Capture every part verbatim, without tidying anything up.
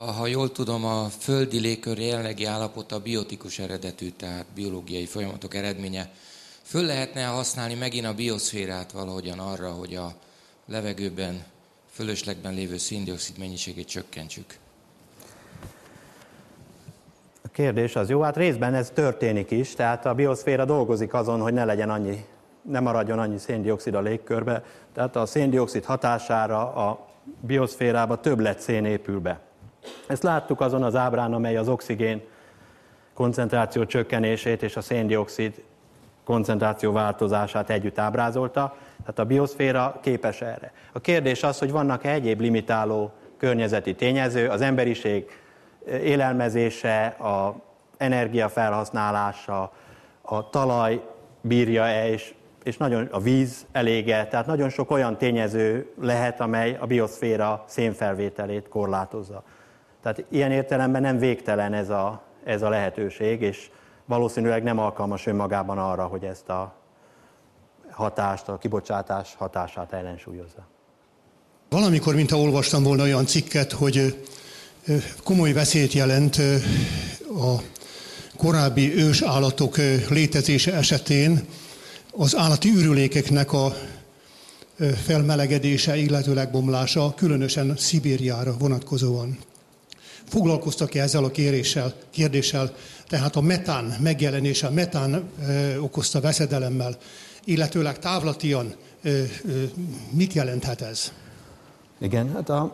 Ha jól tudom, a földi légkör jelenlegi állapota biotikus eredetű, tehát biológiai folyamatok eredménye. Föl lehetne használni megint a bioszférát valahogyan arra, hogy a levegőben, fölöslegben lévő szén-dioxid mennyiségét csökkentsük? A kérdés az jó, hát részben ez történik is, tehát a bioszféra dolgozik azon, hogy ne legyen annyi, ne maradjon annyi szén-dioxid a légkörbe, tehát a szén-dioxid hatására a bioszférába többlet szén épül be. Ezt láttuk azon az ábrán, amely az oxigén koncentráció csökkenését és a szén-dioxid koncentráció változását együtt ábrázolta, tehát a bioszféra képes erre. A kérdés az, hogy vannak-e egyéb limitáló környezeti tényező, az emberiség élelmezése, a energiafelhasználása, a talaj bírja-e, és, és nagyon a víz elége, tehát nagyon sok olyan tényező lehet, amely a bioszféra szénfelvételét korlátozza. Tehát ilyen értelemben nem végtelen ez a, ez a lehetőség, és valószínűleg nem alkalmas önmagában arra, hogy ezt a hatást, a kibocsátás hatását ellensúlyozza. Valamikor, mintha olvastam volna olyan cikket, hogy komoly veszélyt jelent a korábbi ős állatok létezése esetén az állati ürülékeknek a felmelegedése, illetőleg bomlása, különösen Szibériára vonatkozóan. Foglalkoztak-e ezzel a kéréssel, kérdéssel, tehát a metán megjelenése, a metán ö, okozta veszedelemmel, illetőleg távlatian ö, ö, mit jelenthet ez? Igen, hát a,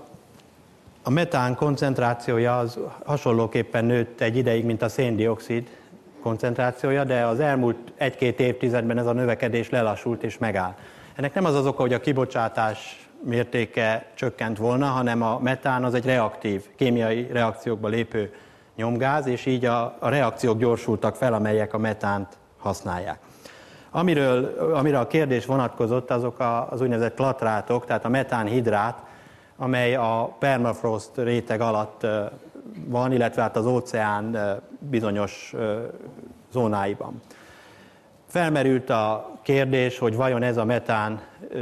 a metán koncentrációja az hasonlóképpen nőtt egy ideig, mint a szén-dioxid koncentrációja, de az elmúlt egy-két évtizedben ez a növekedés lelassult és megáll. Ennek nem az az oka, hogy a kibocsátás mértéke csökkent volna, hanem a metán az egy reaktív, kémiai reakciókba lépő nyomgáz, és így a, a reakciók gyorsultak fel, amelyek a metánt használják. Amiről, amire a kérdés vonatkozott, azok a, az úgynevezett klatrátok, tehát a metánhidrát, amely a permafrost réteg alatt van, illetve hát az óceán bizonyos zónáiban. Felmerült a kérdés, hogy vajon ez a metán,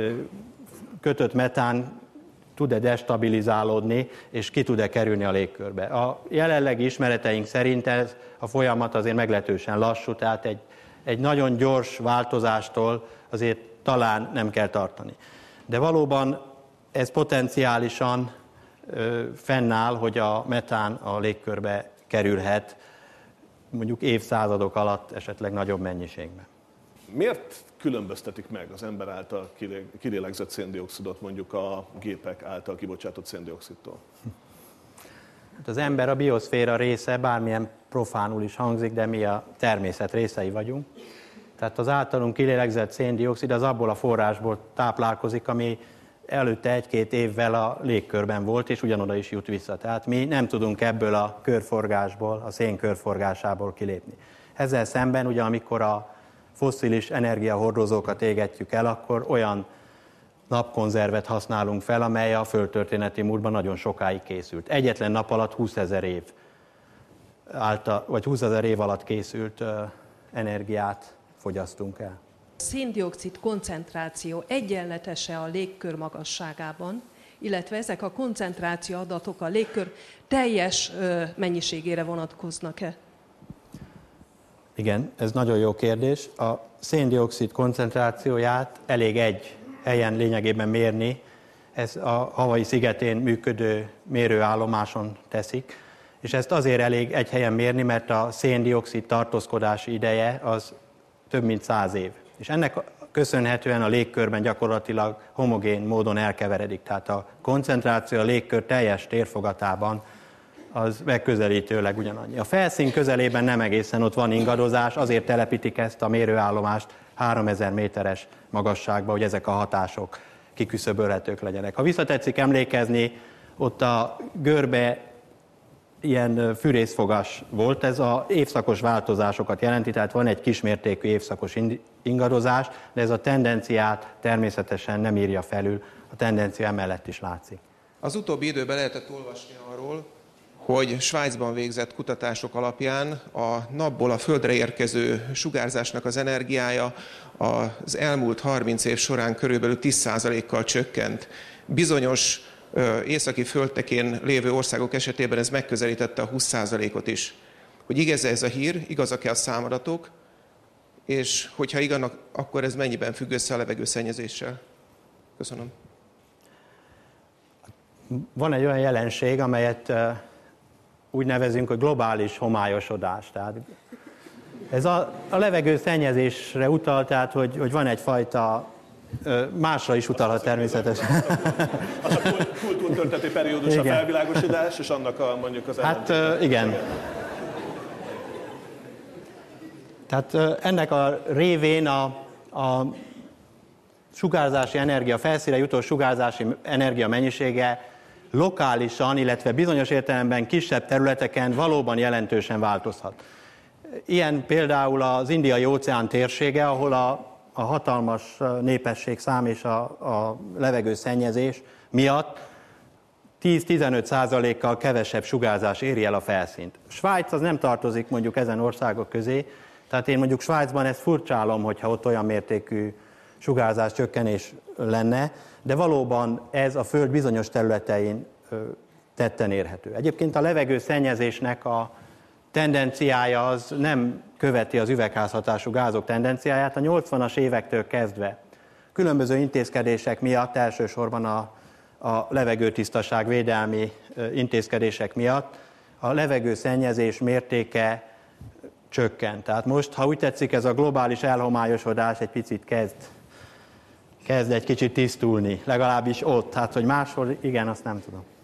kötött metán tud-e destabilizálódni, és ki tud-e kerülni a légkörbe. A jelenlegi ismereteink szerint ez a folyamat azért meglehetősen lassú, tehát egy, egy nagyon gyors változástól azért talán nem kell tartani. De valóban ez potenciálisan ö, fennáll, hogy a metán a légkörbe kerülhet mondjuk évszázadok alatt esetleg nagyobb mennyiségben. Miért különböztetik meg az ember által kilélegzett széndioxidot mondjuk a gépek által kibocsátott széndioxidtól? Az ember a bioszféra része, bármilyen profánul is hangzik, de mi a természet részei vagyunk. Tehát az általunk kilélegzett széndioxid az abból a forrásból táplálkozik, ami előtte egy-két évvel a légkörben volt, és ugyanoda is jut vissza. Tehát mi nem tudunk ebből a körforgásból, a szén körforgásából kilépni. Ezzel szemben, ugye amikor a fosszilis energiahordozókat égetjük el, akkor olyan napkonzervet használunk fel, amely a földtörténeti múltban nagyon sokáig készült. Egyetlen nap alatt húszezer év, által, vagy húszezer év alatt készült uh, energiát fogyasztunk el. A szén-dioxid koncentráció egyenletes-e a légkör magasságában, illetve ezek a koncentráció adatok a légkör teljes uh, mennyiségére vonatkoznak-e? Igen, ez nagyon jó kérdés. A szén-dioxid koncentrációját elég egy helyen lényegében mérni. Ez a Hawaii szigetén működő mérőállomáson teszik, és ezt azért elég egy helyen mérni, mert a szén-dioxid tartózkodási ideje az több mint száz év. És ennek köszönhetően a légkörben gyakorlatilag homogén módon elkeveredik. Tehát a koncentráció a légkör teljes térfogatában az megközelítőleg ugyanannyi. A felszín közelében nem egészen, ott van ingadozás, azért telepítik ezt a mérőállomást háromezer méteres magasságba, hogy ezek a hatások kiküszöbölhetők legyenek. Ha visszatetszik emlékezni, ott a görbe ilyen fűrészfogas volt, ez az évszakos változásokat jelenti, tehát van egy kismértékű évszakos ingadozás, de ez a tendenciát természetesen nem írja felül, a tendencia emellett is látszik. Az utóbbi időben lehetett olvasni arról, hogy Svájcban végzett kutatások alapján a napból a Földre érkező sugárzásnak az energiája az elmúlt harminc év során körülbelül tíz százalékkal csökkent. Bizonyos északi földtekén lévő országok esetében ez megközelítette a húsz százalékot is. Hogy igaz ez a hír, igazak-e a számadatok, és hogyha igaznak, akkor ez mennyiben függ össze a levegőszennyezéssel? Köszönöm. Van egy olyan jelenség, amelyet úgy nevezünk, hogy globális homályosodás. Tehát ez a, a levegőszennyezésre utal, tehát hogy, hogy van egyfajta, másra is utalhat természetesen. Az a kultúrtörténeti periódus, igen. A felvilágosodás, és annak a, mondjuk az hát igen. Tehát ennek a révén a, a sugárzási energia, felszínre jutó sugárzási energia mennyisége lokálisan, illetve bizonyos értelemben kisebb területeken valóban jelentősen változhat. Ilyen például az Indiai-óceán térsége, ahol a, a hatalmas népességszám és a, a levegőszennyezés miatt tíz-tizenöt százalékkal kevesebb sugárzás éri el a felszínt. Svájc az nem tartozik mondjuk ezen országok közé, tehát én mondjuk Svájcban ezt furcsálom, hogyha ott olyan mértékű sugárzás csökkenés lenne, de valóban ez a Föld bizonyos területein tetten érhető. Egyébként a levegőszennyezésnek a tendenciája az nem követi az üvegházhatású gázok tendenciáját. A nyolcvanas évektől kezdve különböző intézkedések miatt, elsősorban a, a levegőtisztaság védelmi intézkedések miatt a levegőszennyezés mértéke csökkent. Tehát most, ha úgy tetszik, ez a globális elhomályosodás egy picit kezd, kezd egy kicsit tisztulni, legalábbis ott. Hát, hogy máshol, igen, azt nem tudom.